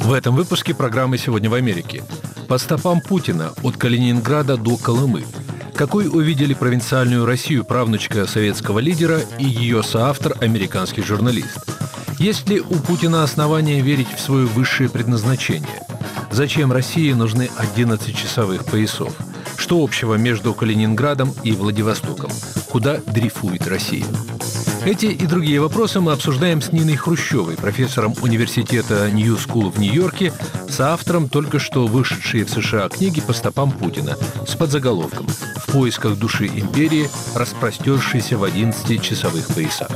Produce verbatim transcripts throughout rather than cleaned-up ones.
В этом выпуске программы «Сегодня в Америке». По стопам Путина от Калининграда до Колымы. Какой увидели провинциальную Россию правнучка советского лидера и ее соавтор, американский журналист? Есть ли у Путина основания верить в свое высшее предназначение? Зачем России нужны одиннадцатичасовых поясов? Что общего между Калининградом и Владивостоком? Куда дрейфует Россия? Эти и другие вопросы мы обсуждаем с Ниной Хрущевой, профессором университета Нью Скул в Нью-Йорке, соавтором только что вышедшей в США книги «По стопам Путина» с подзаголовком «В поисках души империи, распростершейся в одиннадцатичасовых поясах».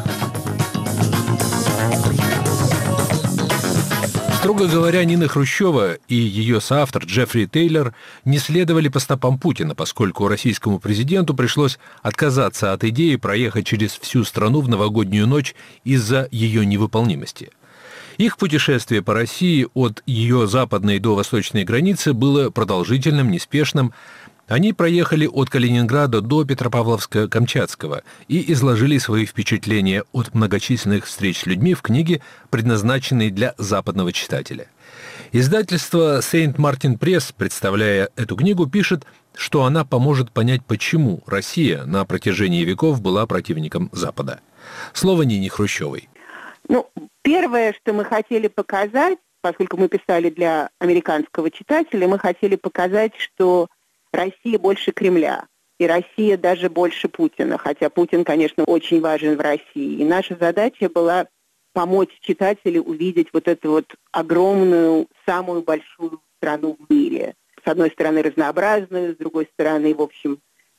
Строго говоря, Нина Хрущева и ее соавтор Джеффри Тейлор не следовали по стопам Путина, поскольку российскому президенту пришлось отказаться от идеи проехать через всю страну в новогоднюю ночь из-за ее невыполнимости. Их путешествие по России от ее западной до восточной границы было продолжительным, неспешным. Они проехали от Калининграда до Петропавловска-Камчатского и изложили свои впечатления от многочисленных встреч с людьми в книге, предназначенной для западного читателя. Издательство Сейнт Мартин Пресс, представляя эту книгу, пишет, что она поможет понять, почему Россия на протяжении веков была противником Запада. Слово Нине Хрущевой. Ну, первое, что мы хотели показать, поскольку мы писали для американского читателя, мы хотели показать, что Россия больше Кремля, и Россия даже больше Путина, хотя Путин, конечно, очень важен в России. И наша задача была помочь читателю увидеть вот эту вот огромную, самую большую страну в мире. С одной стороны, разнообразную, с другой стороны, в общем,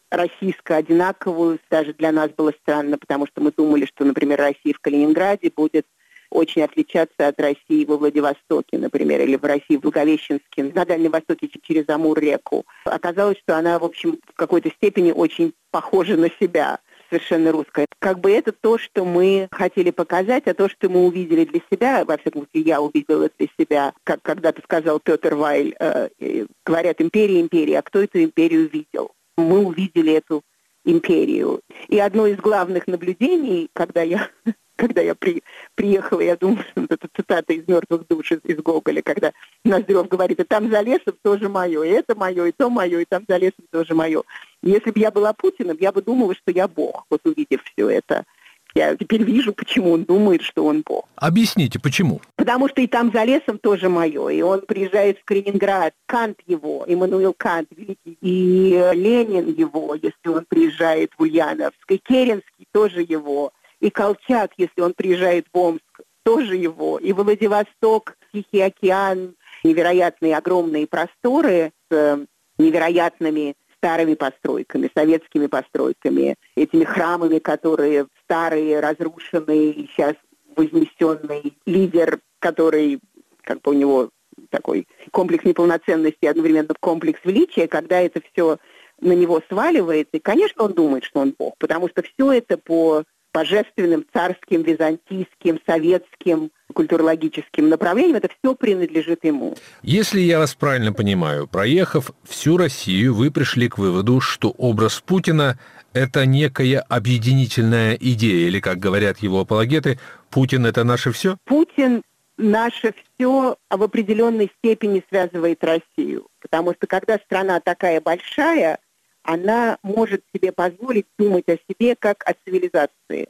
российско-одинаковую. Даже для нас было странно, потому что мы думали, что, например, Россия в Калининграде будет очень отличаться от России во Владивостоке, например, или в России в Благовещенске, на Дальнем Востоке через Амур-реку. Оказалось, что она, в общем, в какой-то степени очень похожа на себя, совершенно русская. Как бы это то, что мы хотели показать, а то, что мы увидели для себя, во всяком случае, я увидела для себя, как когда-то сказал Петр Вайль, э, говорят «империя, империя», а кто эту империю видел? Мы увидели эту империю. И одно из главных наблюдений, когда я... Когда я при, приехала, я думаю, что это цитата из «Мертвых душ» из, из Гоголя, когда Ноздрев говорит, и там за лесом тоже мое, и это мое, и то мое, и там за лесом тоже мое. Если бы я была Путиным, я бы думала, что я Бог, вот увидев все это. Я теперь вижу, почему он думает, что он Бог. Объясните, почему? Потому что и там за лесом тоже мое, и он приезжает в Калининград, Кант его, Иммануил Кант великий, и Ленин его, если он приезжает в Ульяновск, и Керенский тоже его. И Колчак, если он приезжает в Омск, тоже его. И Владивосток, Тихий океан, невероятные огромные просторы с невероятными старыми постройками, советскими постройками, этими храмами, которые старые, разрушенные, и сейчас вознесенный лидер, который, как бы у него такой комплекс неполноценности и одновременно комплекс величия, когда это все на него сваливается, и, конечно, он думает, что он Бог, потому что все это по божественным, царским, византийским, советским, культурологическим направлениям, это все принадлежит ему. Если я вас правильно понимаю, проехав всю Россию, вы пришли к выводу, что образ Путина – это некая объединительная идея, или, как говорят его апологеты, Путин – это наше все? Путин наше все в определенной степени связывает Россию, потому что когда страна такая большая, она может себе позволить думать о себе как о цивилизации.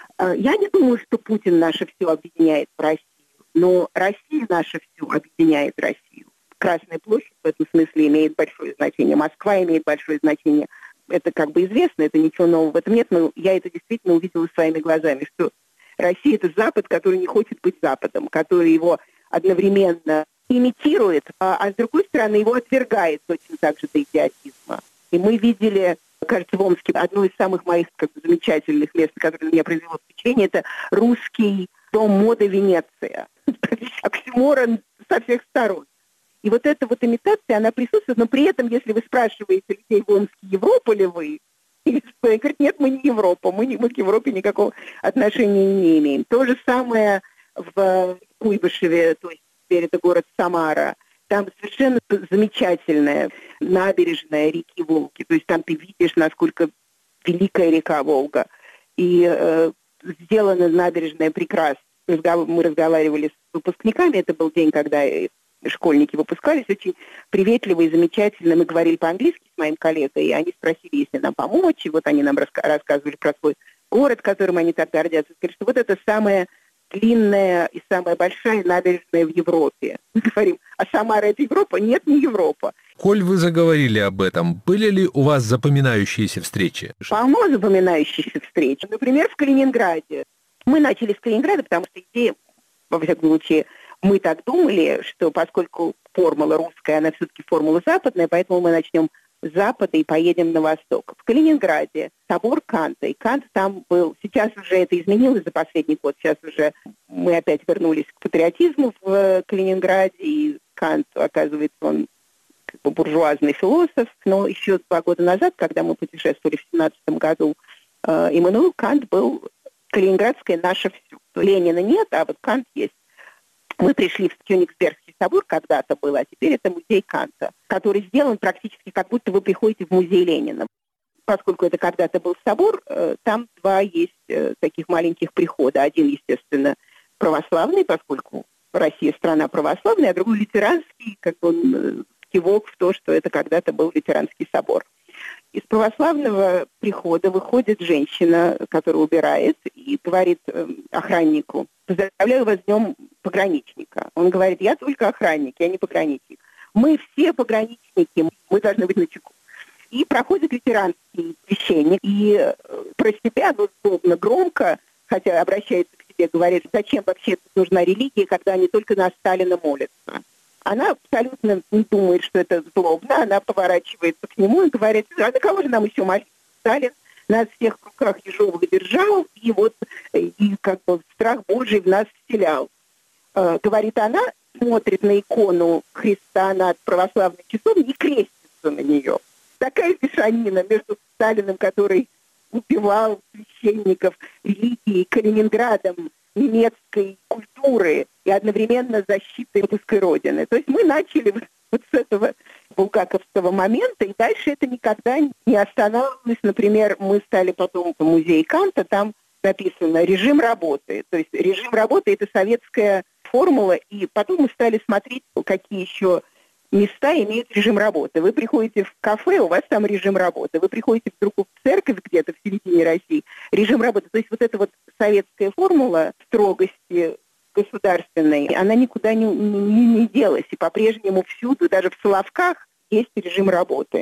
Я не думаю, что Путин наше все объединяет в Россию, но Россия наше все объединяет Россию. Красная площадь в этом смысле имеет большое значение, Москва имеет большое значение. Это как бы известно, это ничего нового в этом нет, но я это действительно увидела своими глазами, что Россия – это Запад, который не хочет быть Западом, который его одновременно имитирует, а, а с другой стороны его отвергает точно так же до идиотизма. И мы видели, кажется, в Омске одно из самых моих как бы, замечательных мест, которое на меня произвело впечатление, это русский дом моды Венеция. Оксюморон со всех сторон. И вот эта вот имитация, она присутствует, но при этом, если вы спрашиваете людей в Омске, Европа ли вы, или что, они говорят, нет, мы не Европа, мы, не, мы к Европе никакого отношения не имеем. То же самое в Куйбышеве, то есть теперь это город Самара. Там совершенно замечательная набережная реки Волги. То есть там ты видишь, насколько великая река Волга. И э, сделана набережная прекрасно. Мы разговаривали с выпускниками. Это был день, когда школьники выпускались, очень приветливые, замечательные. Мы говорили по-английски с моим коллегой, и они спросили, если нам помочь. И вот они нам раска- рассказывали про свой город, которым они так гордятся. Сказали, что вот это самая длинная и самая большая набережная в Европе. Мы говорим, а Самара — это Европа? Нет, не Европа. Коль вы заговорили об этом, были ли у вас запоминающиеся встречи? Полно запоминающихся встреч. Например, в Калининграде. Мы начали с Калининграда, потому что идея, во всяком случае, мы так думали, что поскольку формула русская, она все-таки формула западная, поэтому мы начнем с запада и поедем на восток. В Калининграде собор Канта, и Кант там был. Сейчас уже это изменилось за последний год, сейчас уже мы опять вернулись к патриотизму в Калининграде, и Кант, оказывается, он как бы буржуазный философ, но еще два года назад, когда мы путешествовали в семнадцатом году, э, Иммануил Кант был калининградское наше все. Ленина нет, а вот Кант есть. Мы пришли в Кёнигсбергский собор, когда-то был, а теперь это музей Канта, который сделан практически как будто вы приходите в музей Ленина. Поскольку это когда-то был собор, там два есть таких маленьких прихода. Один, естественно, православный, поскольку Россия страна православная, а другой лютеранский, как он кивок в то, что это когда-то был лютеранский собор. Из православного прихода выходит женщина, которая убирает, и говорит охраннику: «Поздравляю вас с днем пограничника». Он говорит: «Я только охранник, я не пограничник». Мы все пограничники, мы должны быть начеку. И проходит лютеранский священник, и про себя, ну, удобно, громко, хотя обращается к себе, говорит: «Зачем вообще нужна религия, когда они только на Сталина молятся?» Она абсолютно не думает, что это злобно. Она поворачивается к нему и говорит: «А на кого же нам еще молиться? Сталин нас всех в руках ежовых держал, и вот и как бы страх Божий в нас вселял». Э, говорит она, смотрит на икону Христа над православной часовней и крестится на нее. Такая мешанина между Сталиным, который убивал священников, религии, Калининградом, немецкой культуры и одновременно защитой русской Родины. То есть мы начали вот с этого булгаковского момента, и дальше это никогда не останавливалось. Например, мы стали потом в музее Канта, там написано «режим работы». То есть режим работы – это советская формула, и потом мы стали смотреть, какие еще места имеют режим работы. Вы приходите в кафе, у вас там режим работы. Вы приходите вдруг в церковь где-то в середине России, режим работы. То есть вот эта вот советская формула строгости государственной, она никуда не, не, не делась. И по-прежнему всюду, даже в Соловках, есть режим работы.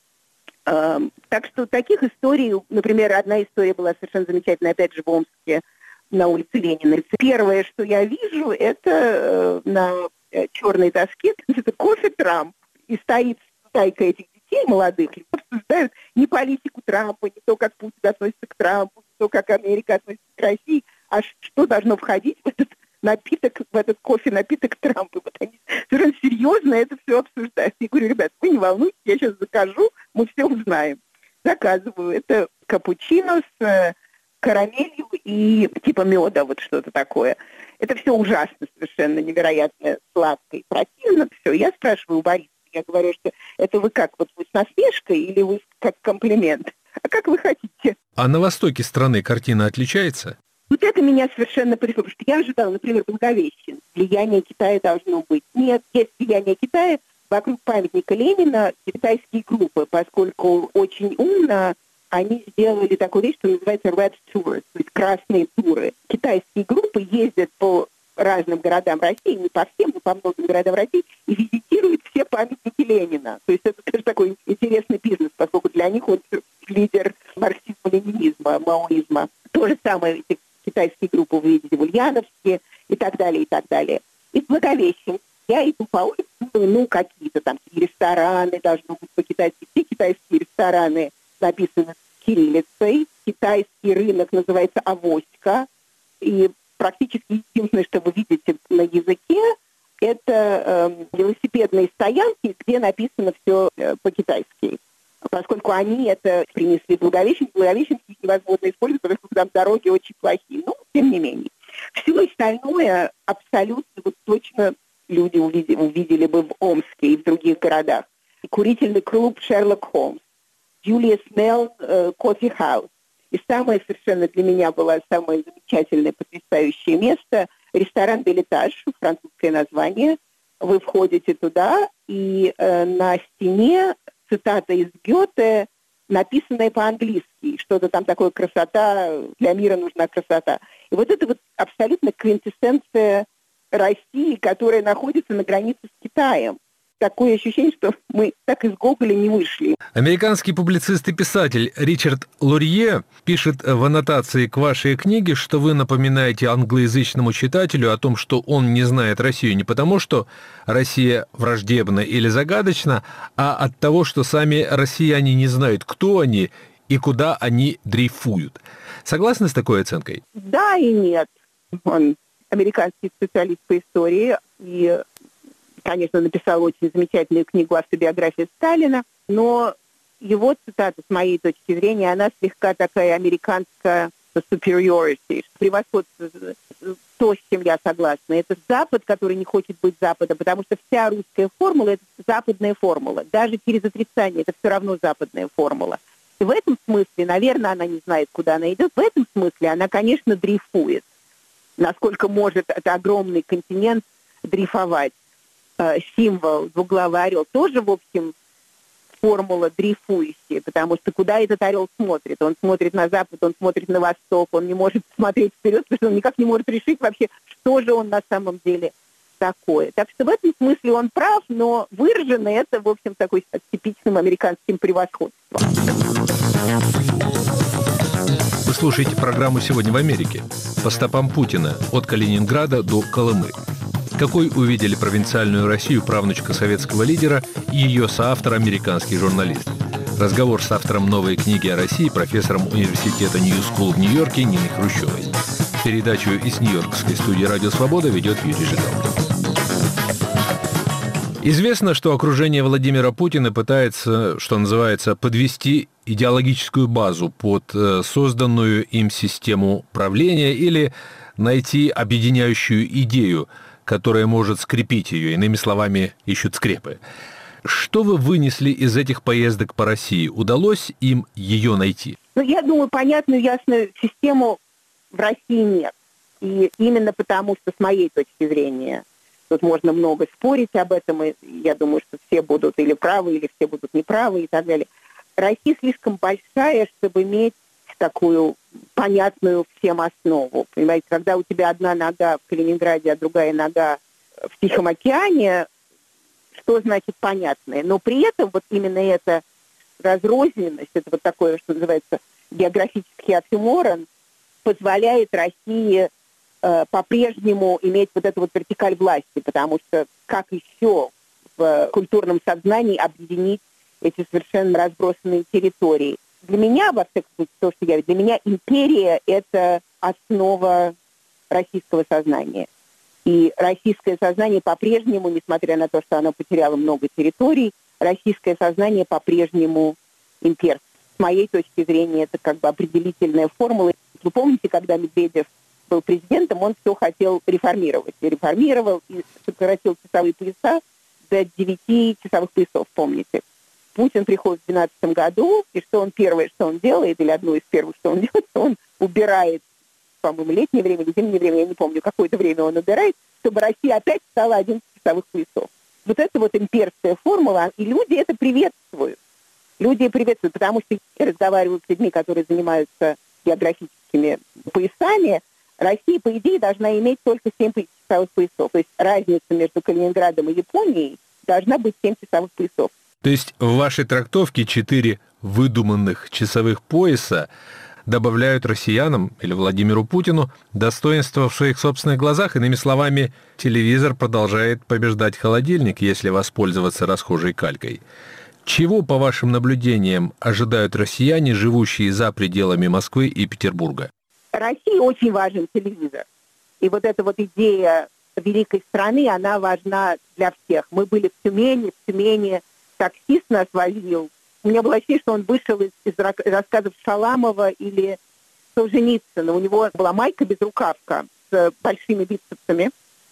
Эм, так что таких историй, например, одна история была совершенно замечательная, опять же, в Омске, на улице Ленина. Первое, что я вижу, это э, на черной доске, это кофе Трамп. И стоит стайка этих детей молодых, и обсуждают не политику Трампа, не то, как Путин относится к Трампу, не то, как Америка относится к России, а что должно входить в этот напиток, в этот кофе-напиток Трампа. Вот они совершенно серьезно это все обсуждают. Я говорю: ребят, вы не волнуйтесь, я сейчас закажу, мы все узнаем. Заказываю. Это капучино с карамелью и типа меда, вот что-то такое. Это все ужасно, совершенно невероятно сладко и противно. Все. Я спрашиваю у Бориса, я говорю, что это вы как, вот вы с насмешкой или вы как комплимент? А как вы хотите? А на востоке страны картина отличается? Вот это меня совершенно потрясло, потому что я ожидала, например, Благовещен. Влияние Китая должно быть. Нет, есть влияние Китая. Вокруг памятника Ленина китайские группы, поскольку очень умно они сделали такую вещь, что называется Red Tours, то есть красные туры. Китайские группы ездят по разным городам России, не по всем, но по многим городам России, и визитируют все памятники Ленина. То есть это тоже такой интересный бизнес, поскольку для них он лидер марксизма-ленинизма, маоизма. То же самое эти китайские группы вы видите в Ульяновске и так далее, и так далее. И в Благовещен я иду по улице, ну, какие-то там рестораны, должны быть по-китайски, все китайские рестораны написано кириллицей. Китайский рынок называется «Авоська». И практически единственное, что вы видите на языке, это э, велосипедные стоянки, где написано все э, по-китайски. Поскольку они это принесли в Благовещен, Благовещенский невозможно использовать, потому что там дороги очень плохие. Но, тем не менее. Все остальное абсолютно вот точно люди увидели, увидели бы в Омске и в других городах. Курительный клуб «Шерлок Холмс», Julius Mell uh, Coffee House. И самое совершенно для меня было самое замечательное, потрясающее место — ресторан «Белетаж», французское название, вы входите туда, и э, на стене цитата из Гёте, написанная по-английски, что-то там такое «красота, для мира нужна красота». И вот это вот абсолютно квинтэссенция России, которая находится на границе с Китаем. Такое ощущение, что мы так из Гоголя не вышли. Американский публицист и писатель Ричард Лурье пишет в аннотации к вашей книге, что вы напоминаете англоязычному читателю о том, что он не знает Россию не потому, что Россия враждебна или загадочна, а от того, что сами россияне не знают, кто они и куда они дрейфуют. Согласны с такой оценкой? Да и нет. Он американский специалист по истории и, конечно, написал очень замечательную книгу «Автобиография Сталина», но его цитата, с моей точки зрения, она слегка такая американская superiority, превосходство, то, с чем я согласна. Это Запад, который не хочет быть Западом, потому что вся русская формула – это западная формула. Даже через отрицание это все равно западная формула. И в этом смысле, наверное, она не знает, куда она идет. В этом смысле она, конечно, дрейфует. Насколько может это огромный континент дрейфовать. Символ, двуглавый орел, тоже, в общем, формула дрейфующая, потому что куда этот орел смотрит? Он смотрит на запад, он смотрит на восток, он не может смотреть вперед, потому что он никак не может решить вообще, что же он на самом деле такое. Так что в этом смысле он прав, но выражено это, в общем, такой типичным американским превосходством. Вы слушаете программу «Сегодня в Америке» по стопам Путина от Калининграда до Колымы. Какой увидели провинциальную Россию правнучка советского лидера и ее соавтор, американский журналист? Разговор с автором новой книги о России, профессором университета Нью-Скул в Нью-Йорке Ниной Хрущевой. Передачу из Нью-Йоркской студии «Радио Свобода» ведет Юрий Жигалкин. Известно, что окружение Владимира Путина пытается, что называется, подвести идеологическую базу под созданную им систему правления или найти объединяющую идею, которая может скрепить ее, иными словами, ищут скрепы. Что вы вынесли из этих поездок по России? Удалось им ее найти? Ну, я думаю, понятную, ясную систему в России нет. И именно потому, что с моей точки зрения, тут можно много спорить об этом, и я думаю, что все будут или правы, или все будут неправы и так далее. Россия слишком большая, чтобы иметь такую понятную всем основу. Понимаете, когда у тебя одна нога в Калининграде, а другая нога в Тихом океане, что значит понятное? Но при этом вот именно эта разрозненность, это вот такое, что называется, географический оксюморон, позволяет России э, по-прежнему иметь вот эту вот вертикаль власти, потому что как еще в культурном сознании объединить эти совершенно разбросанные территории? Для меня, во всяком случае, то, что я вижу, для меня империя – это основа российского сознания. И российское сознание по-прежнему, несмотря на то, что оно потеряло много территорий, российское сознание по-прежнему имперское. С моей точки зрения, это как бы определительная формула. Вы помните, когда Медведев был президентом, он все хотел реформировать. И реформировал, и сократил часовые пояса до девяти часовых поясов, помните. Путин приходит в две тысячи двенадцатом году, и что он первое, что он делает, или одно из первых, что он делает, он убирает, по-моему, летнее время или зимнее время, я не помню, какое-то время он убирает, чтобы Россия опять стала одиннадцать часовых поясов. Вот это вот имперская формула, и люди это приветствуют. Люди приветствуют, потому что я разговариваю с людьми, которые занимаются географическими поясами. Россия, по идее, должна иметь только семь часовых поясов. То есть разница между Калининградом и Японией должна быть семь часовых поясов. То есть в вашей трактовке четыре выдуманных часовых пояса добавляют россиянам или Владимиру Путину достоинство в своих собственных глазах. Иными словами, телевизор продолжает побеждать холодильник, если воспользоваться расхожей калькой. Чего, по вашим наблюдениям, ожидают россияне, живущие за пределами Москвы и Петербурга? России очень важен телевизор. И вот эта вот идея великой страны, она важна для всех. Мы были в Тюмени, в Тюмени таксист нас возил. У меня было ощущение, что он вышел из, из рассказов Шаламова или Солженицына. У него была майка-безрукавка с большими бицепсами.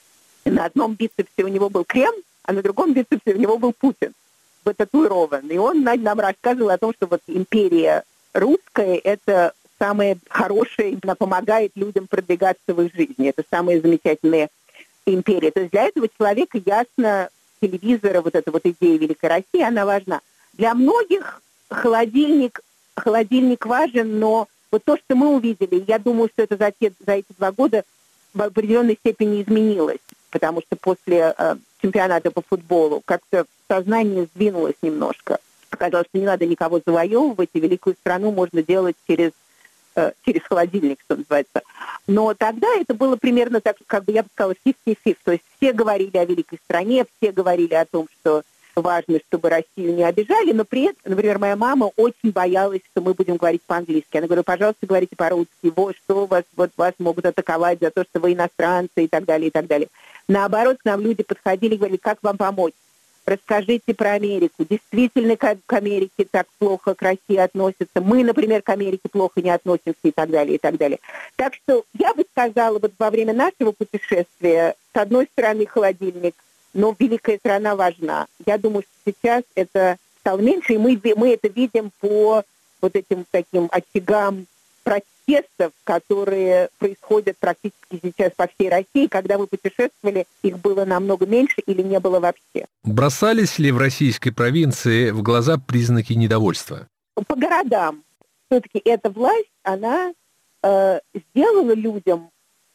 И на одном бицепсе у него был крем, а на другом бицепсе у него был Путин татуирован. И он нам рассказывал о том, что вот империя русская – это самое хорошее, она помогает людям продвигаться в их жизни. Это самые замечательные империи. То есть для этого человека ясно, телевизора, вот эта вот идея Великой России, она важна. Для многих холодильник, холодильник важен, но вот то, что мы увидели, я думаю, что это за, те, за эти два года в определенной степени изменилось, потому что после э, чемпионата по футболу как-то сознание сдвинулось немножко. Оказалось, что не надо никого завоевывать, и великую страну можно делать через, э, через холодильник, что называется. Но тогда это было примерно так, как бы я бы сказала, пятьдесят на пятьдесят. То есть все говорили о великой стране, все говорили о том, что важно, чтобы Россию не обижали, но при этом, например, моя мама очень боялась, что мы будем говорить по-английски. Она говорила, пожалуйста, говорите по-русски, вот, что вас, вот, вас могут атаковать за то, что вы иностранцы и так далее, и так далее. Наоборот, к нам люди подходили и говорили, как вам помочь? Расскажите про Америку. Действительно, к Америке так плохо к России относятся. Мы, например, к Америке плохо не относимся и так далее, и так далее. Так что я бы сказала, вот во время нашего путешествия, с одной стороны, холодильник, но великая страна важна. Я думаю, что сейчас это стало меньше, и мы, мы это видим по вот этим таким очагам протестов, которые происходят практически сейчас по всей России. Когда мы путешествовали, их было намного меньше или не было вообще. Бросались ли в российской провинции в глаза признаки недовольства? По городам. Все-таки эта власть, она э, сделала людям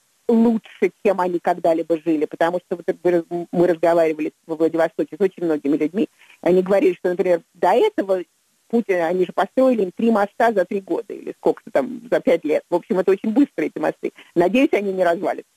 лучше, чем они когда-либо жили, потому что вот мы разговаривали во Владивостоке с очень многими людьми, они говорили, что, например, до этого Путин, они же построили им три моста за три года, или сколько-то там, за пять лет. В общем, это очень быстро, эти мосты. Надеюсь, они не развалятся.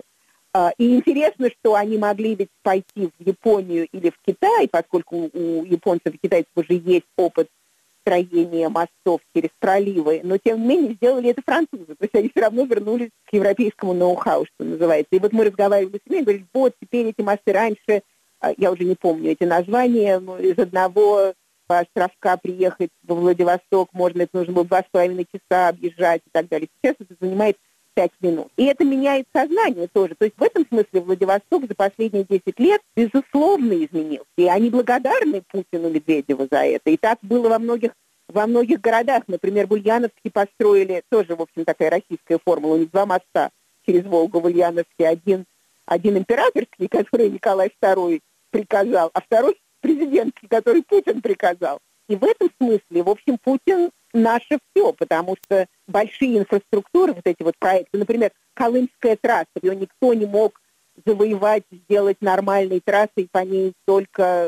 И интересно, что они могли ведь пойти в Японию или в Китай, поскольку у японцев и китайцев уже есть опыт строения мостов через проливы, но тем не менее сделали это французы. То есть они все равно вернулись к европейскому ноу-хау, что называется. И вот мы разговаривали с ними, говорили, вот теперь эти мосты раньше, я уже не помню эти названия, из одного островка приехать во Владивосток можно, это нужно было два с половиной часа объезжать и так далее. Сейчас это занимает пять минут. И это меняет сознание тоже. То есть в этом смысле Владивосток за последние десять лет безусловно изменился. И они благодарны Путину, Медведеву за это. И так было во многих, во многих городах. Например, в Ульяновске построили, тоже, в общем, такая российская формула, у них два моста через Волгу в Ульяновске. Один, один императорский, который Николай второй приказал, а второй президентский, который Путин приказал. И в этом смысле, в общем, Путин наше все, потому что большие инфраструктуры, вот эти вот проекты, например, Колымская трасса, ее никто не мог завоевать, сделать нормальной трассой, по ней только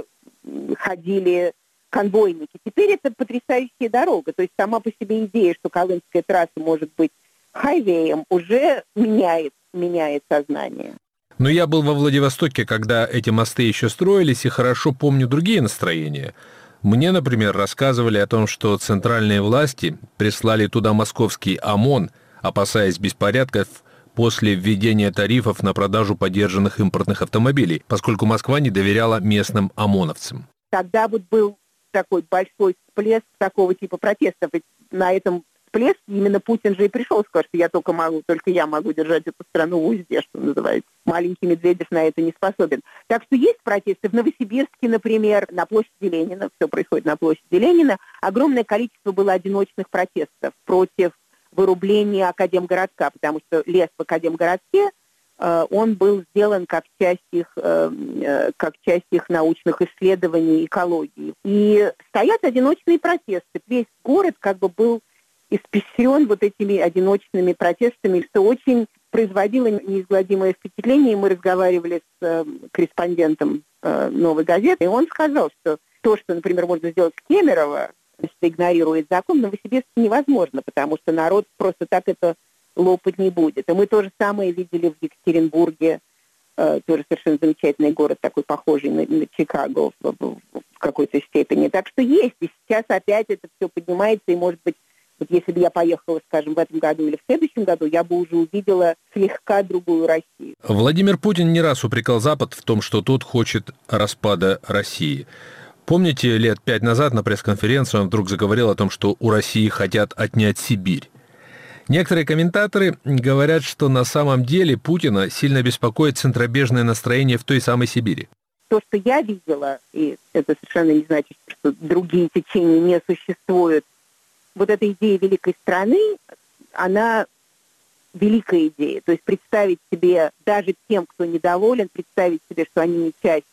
ходили конвойники. Теперь это потрясающая дорога, то есть сама по себе идея, что Колымская трасса может быть хайвеем, уже меняет, меняет сознание. Но я был во Владивостоке, когда эти мосты еще строились, и хорошо помню другие настроения. Мне, например, рассказывали о том, что центральные власти прислали туда московский ОМОН, опасаясь беспорядков после введения тарифов на продажу подержанных импортных автомобилей, поскольку Москва не доверяла местным ОМОНовцам. Тогда вот был такой большой всплеск такого типа протестов. Ведь на этом всплеске именно Путин же и пришел, сказал, что я только могу, только я могу держать эту страну в узде, что называется. Маленький Медведев на это не способен. Так что есть протесты. В Новосибирске, например, на площади Ленина, все происходит на площади Ленина, огромное количество было одиночных протестов против вырубления Академгородка, потому что лес в Академгородке, э, он был сделан как часть их, э, как часть их научных исследований экологии. И стоят одиночные протесты. Весь город как бы был испещрен вот этими одиночными протестами, что очень производило неизгладимое впечатление. Мы разговаривали с э, корреспондентом э, «Новой газеты», и он сказал, что то, что, например, можно сделать в Кемерово, если игнорирует закон, в Новосибирске невозможно, потому что народ просто так это лопать не будет. И мы то же самое видели в Екатеринбурге, э, тоже совершенно замечательный город, такой похожий на, на Чикаго в, в, в какой-то степени. Так что есть, и сейчас опять это все поднимается, и, может быть, вот если бы я поехала, скажем, в этом году или в следующем году, я бы уже увидела слегка другую Россию. Владимир Путин не раз упрекал Запад в том, что тот хочет распада России. Помните, лет пять назад на пресс-конференции он вдруг заговорил о том, что у России хотят отнять Сибирь. Некоторые комментаторы говорят, что на самом деле Путина сильно беспокоит центробежное настроение в той самой Сибири. То, что я видела, и это совершенно не значит, что другие течения не существуют, вот эта идея великой страны, она великая идея. То есть представить себе, даже тем, кто недоволен, представить себе, что они не часть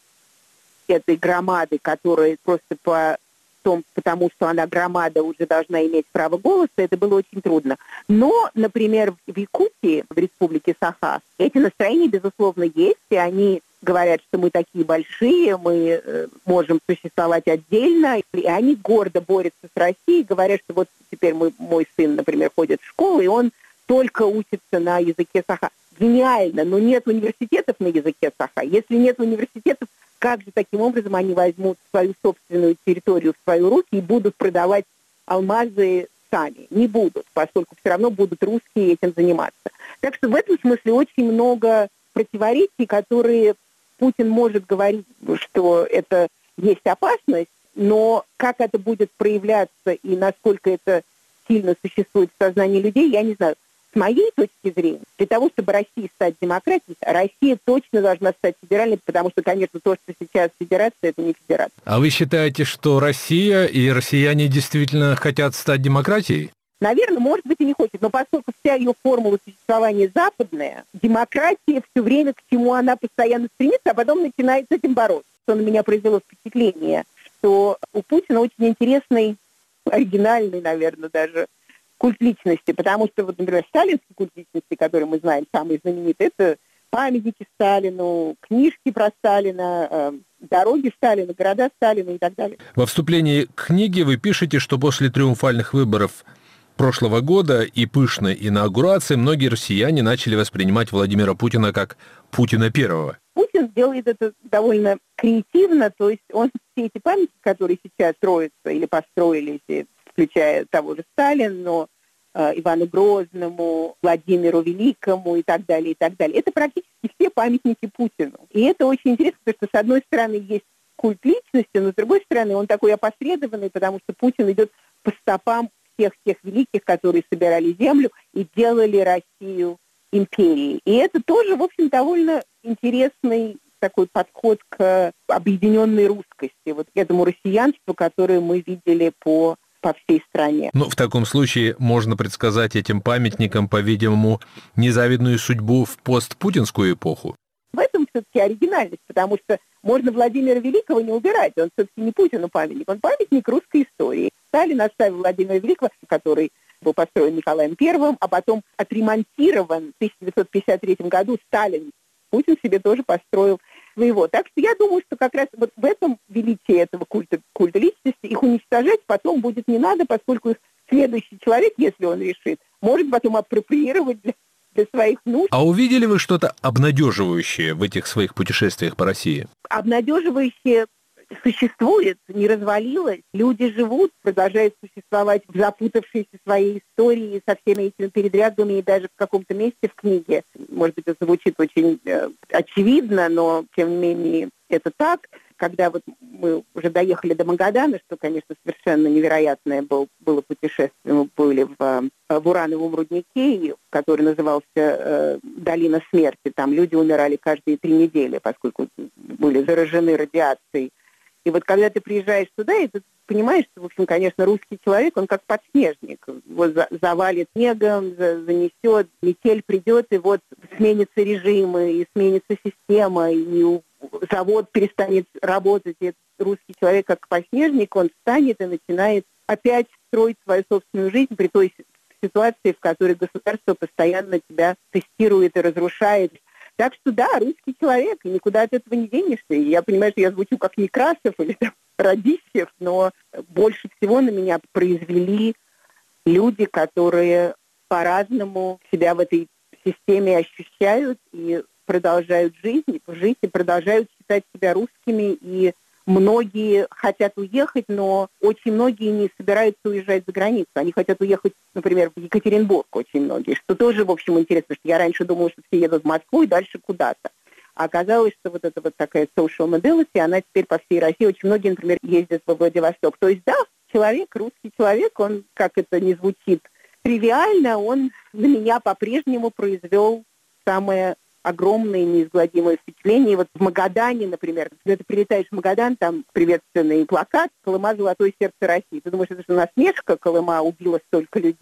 этой громады, которая просто по том, потому что она громада, уже должна иметь право голоса, это было очень трудно. Но, например, в Якутии, в республике Саха, эти настроения, безусловно, есть, и они говорят, что мы такие большие, мы э, можем существовать отдельно, и они гордо борются с Россией, говорят, что вот теперь мой, мой сын, например, ходит в школу, и он только учится на языке Саха. Гениально, но нет университетов на языке Саха. Если нет университетов, как же таким образом они возьмут свою собственную территорию в свои руки и будут продавать алмазы сами? Не будут, поскольку все равно будут русские этим заниматься. Так что в этом смысле очень много противоречий, которые Путин может говорить, что это есть опасность, но как это будет проявляться и насколько это сильно существует в сознании людей, я не знаю. С моей точки зрения, для того, чтобы Россия стать демократией, Россия точно должна стать федеральной, потому что, конечно, то, что сейчас федерация, это не федерация. А вы считаете, что Россия и россияне действительно хотят стать демократией? Наверное, может быть, и не хочет, но поскольку вся ее формула существования западная, демократия все время, к чему она постоянно стремится, а потом начинает с этим бороться. Что на меня произвело впечатление, что у Путина очень интересный, оригинальный, наверное, даже культ личности, потому что, вот, например, сталинский культ личности, который мы знаем, самый знаменитый, это памятники Сталину, книжки про Сталина, э, дороги Сталина, города Сталина и так далее. Во вступлении к книге вы пишете, что после триумфальных выборов прошлого года и пышной инаугурации многие россияне начали воспринимать Владимира Путина как Путина первого. Путин делает это довольно креативно, то есть он все эти памятники, которые сейчас строятся или построились, включая того же Сталина, но э, Ивану Грозному, Владимиру Великому и так далее, и так далее. Это практически все памятники Путину. И это очень интересно, потому что, с одной стороны, есть культ личности, но с другой стороны, он такой опосредованный, потому что Путин идет по стопам всех тех великих, которые собирали землю и делали Россию империей. И это тоже, в общем, довольно интересный такой подход к объединенной русскости, вот к этому россиянству, которое мы видели по по всей стране. Ну, в таком случае можно предсказать этим памятникам, по-видимому, незавидную судьбу в постпутинскую эпоху. В этом все-таки оригинальность, потому что можно Владимира Великого не убирать. Он все-таки не Путину памятник, он памятник русской истории. Сталин оставил Владимира Великого, который был построен Николаем Первым, а потом отремонтирован в тысяча девятьсот пятьдесят третьем году Сталин. Путин себе тоже построил своего. Так что я думаю, что как раз вот в этом величие этого культа, культа личности, их уничтожать потом будет не надо, поскольку их следующий человек, если он решит, может потом апроприировать для, для своих нужд. А увидели вы что-то обнадеживающее в этих своих путешествиях по России? Обнадеживающее существует, не развалилось. Люди живут, продолжают существовать в запутавшейся своей истории со всеми этими передрягами, и даже в каком-то месте в книге, может быть, это звучит очень э, очевидно, но, тем не менее, это так. Когда вот мы уже доехали до Магадана, что, конечно, совершенно невероятное был, было путешествие, мы были в, в урановом руднике, который назывался э, «Долина смерти». Там люди умирали каждые три недели, поскольку были заражены радиацией. И вот когда ты приезжаешь туда, и ты понимаешь, что, в общем, конечно, русский человек, он как подснежник. Его завалит снегом, занесет, метель придет, и вот сменится режим, и сменится система, и завод перестанет работать. И этот русский человек, как подснежник, он встанет и начинает опять строить свою собственную жизнь при той ситуации, в которой государство постоянно тебя тестирует и разрушает. Так что да, русский человек, и никуда от этого не денешься. И я понимаю, что я звучу как Некрасов или там, Радищев, но больше всего на меня произвели люди, которые по-разному себя в этой системе ощущают и продолжают жизнь, жить и продолжают считать себя русскими. И многие хотят уехать, но очень многие не собираются уезжать за границу. Они хотят уехать, например, в Екатеринбург, очень многие, что тоже, в общем, интересно, потому что я раньше думала, что все едут в Москву и дальше куда-то. А оказалось, что вот эта вот такая social mobility, она теперь по всей России. Очень многие, например, ездят во Владивосток. То есть, да, человек, русский человек, он, как это ни звучит тривиально, он на меня по-прежнему произвел самое огромное неизгладимое впечатление. И вот в Магадане, например, когда ты прилетаешь в Магадан, там приветственный плакат «Колыма – золотое сердце России». Ты думаешь, это же насмешка, Колыма убила столько людей.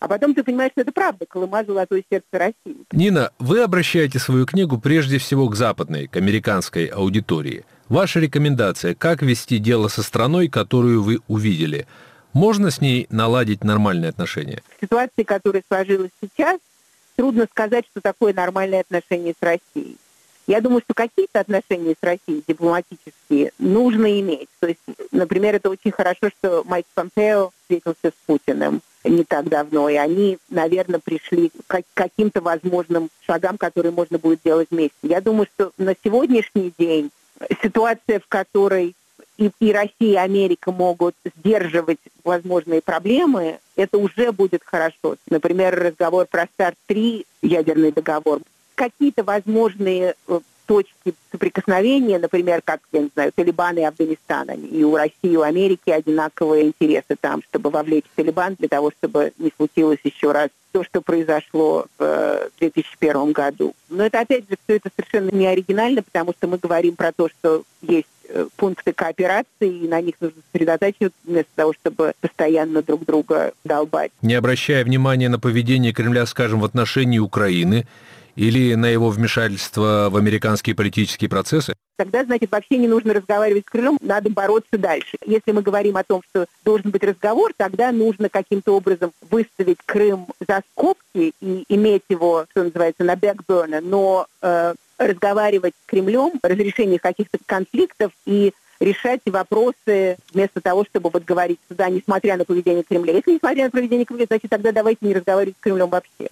А потом ты понимаешь, что это правда. Колыма — золотое сердце России. Нина, вы обращаете свою книгу прежде всего к западной, к американской аудитории. Ваша рекомендация, как вести дело со страной, которую вы увидели? Можно с ней наладить нормальные отношения? В ситуации, которая сложилась сейчас, трудно сказать, что такое нормальное отношение с Россией. Я думаю, что какие-то отношения с Россией дипломатические нужно иметь. То есть, например, это очень хорошо, что Майк Помпео встретился с Путиным не так давно, и они, наверное, пришли к каким-то возможным шагам, которые можно будет делать вместе. Я думаю, что на сегодняшний день ситуация, в которой и, и Россия, и Америка могут сдерживать возможные проблемы, это уже будет хорошо. Например, разговор про старт три, ядерный договор. Какие-то возможные точки соприкосновения, например, как, я не знаю, Талибан и Афганистан, и у России, и у Америки одинаковые интересы там, чтобы вовлечь Талибан для того, чтобы не случилось еще раз то, что произошло в две тысячи первом году. Но это, опять же, все это совершенно не оригинально, потому что мы говорим про то, что есть пункты кооперации, и на них нужно сосредотачиваться, вместо того, чтобы постоянно друг друга долбать. Не обращая внимания на поведение Кремля, скажем, в отношении Украины, или на его вмешательство в американские политические процессы? Тогда, значит, вообще не нужно разговаривать с Кремлем, надо бороться дальше. Если мы говорим о том, что должен быть разговор, тогда нужно каким-то образом выставить Крым за скобки и иметь его, что называется, на бэкберне, но э, разговаривать с Кремлем о разрешении каких-то конфликтов и решать вопросы вместо того, чтобы вот говорить сюда, несмотря на поведение Кремля. Если несмотря на поведение Кремля, значит, тогда давайте не разговаривать с Кремлем вообще.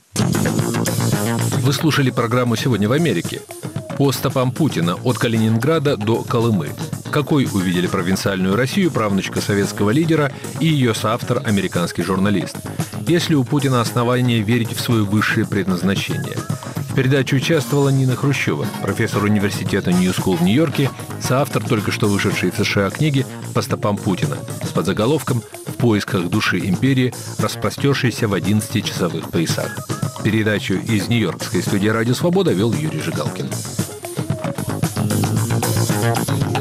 Вы слушали программу «Сегодня в Америке». По стопам Путина от Калининграда до Колымы. Какой увидели провинциальную Россию правнучка советского лидера и ее соавтор, американский журналист? Есть ли у Путина основания верить в свое высшее предназначение? В передаче участвовала Нина Хрущева, профессор университета Нью Скул в Нью-Йорке, соавтор только что вышедшей в США книги «По стопам Путина» с подзаголовком «В поисках души империи, распростершейся в одиннадцатичасовых поясах». Передачу из нью-йоркской студии «Радио Свобода» вел Юрий Жигалкин.